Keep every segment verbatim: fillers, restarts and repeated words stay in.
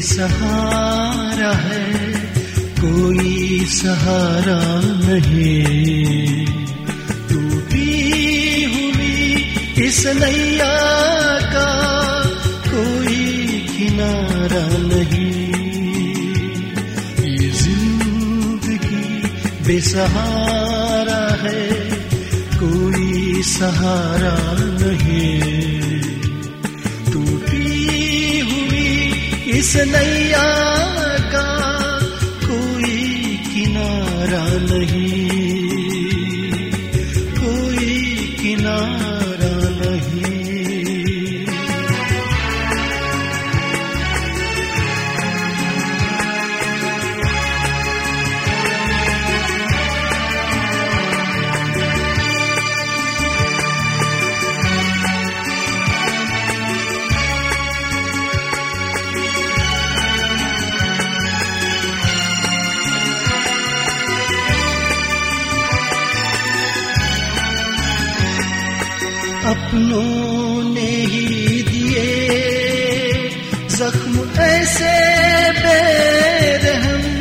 बेसहारा है, कोई सहारा नहीं। टूटी हुई इस नैया का कोई किनारा नहीं। ये जिंदगी बेसहारा है, कोई सहारा नहीं। टूटी हुई इस नैया का कोई किनारा नहीं, कोई किनारा नहीं। अपनों ने ही दिए जख्म ऐसे बेरहम,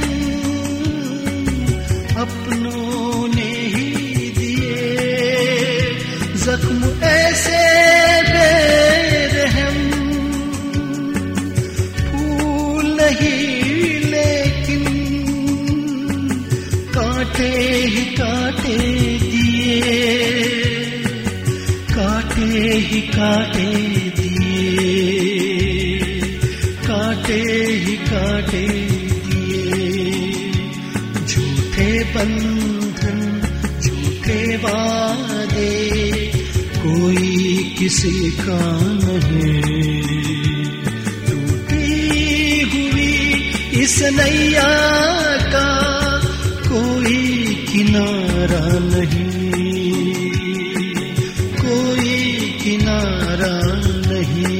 अपनों ने ही दिए जख्म ऐसे बेरहम। फूल नहीं लेकिन कांटे ही कांटे दिए, कांटे ही कांटे दिए, कांटे ही कांटे दिए। झूठे बंधन झूठे वादे कोई किसी का नहीं। टूटी हुई इस नैया का कोई किनारा नहीं, किनारा नहीं।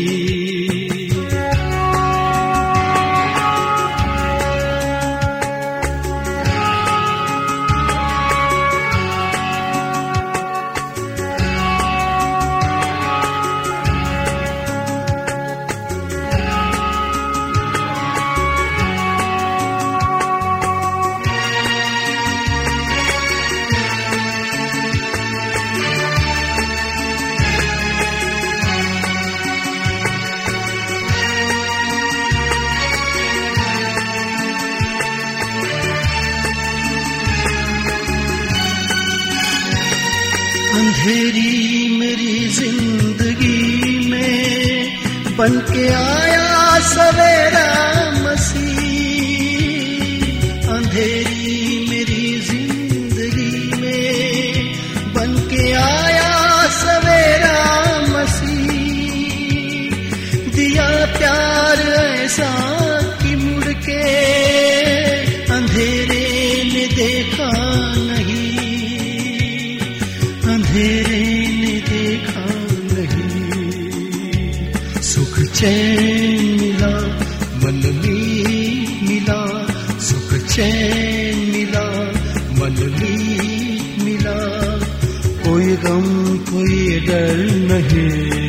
अंधेरी मेरी जिंदगी में बनके आया सवेरा मसीह। अंधेरी मेरी जिंदगी में बनके आया सवेरा मसीह। दिया प्यार ऐसा कि मुड़ के अंधेरे ने देखा नहीं, अंधेरे ने देखा नहीं। सुख चैन मिला मन में मिला, सुख चैन मिला मन में मिला। कोई गम कोई डर नहीं,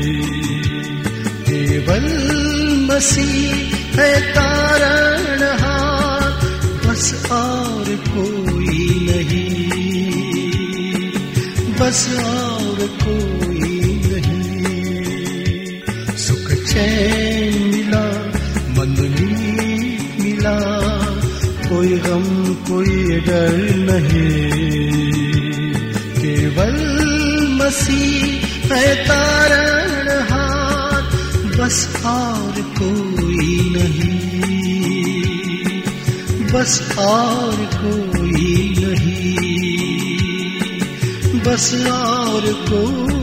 केवल मसीह है तारणहार, बस और कोई नहीं, बस और कोई नहीं। सुख चैन मिला मन में मिला, कोई गम कोई डर नहीं। केवल मसीह है तारणहार, बस और कोई नहीं, बस और कोई नहीं, बस और कोई